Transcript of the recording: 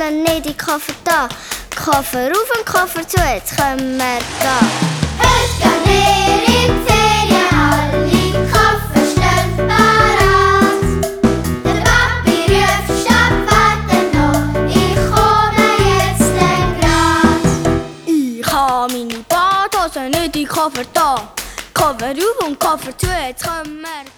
gehen nicht in den Koffer da. Koffer auf und Koffer zu, jetzt können wir gehen. Heute gehen wir in die Ferien, alle Koffer stehen parat. Der Papi ruft, stopp, warte noch, ich komme jetzt grad. Ich habe meine Badhose nicht in den Koffer da. Koffer auf und Koffer zu, jetzt können wir